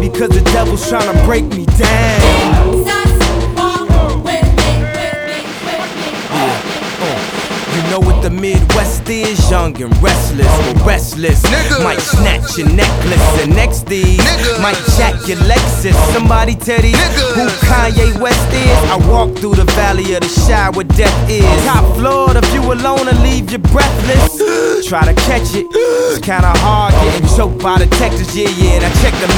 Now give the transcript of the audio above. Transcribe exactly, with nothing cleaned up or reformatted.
me, cause the devil's tryna break me down. You know what the Midwest is? Young and restless, or restless. Nigga. Might snatch your necklace, and next thing Nigga. might jack your Lexus. Somebody tell these Nigga. who Kanye West is. I walk through the valley of the shadow where death is. Top floor, the view alone will leave you breathless. Try to catch it, it's kinda hard getting choked by the Texas. Yeah, yeah, and I check the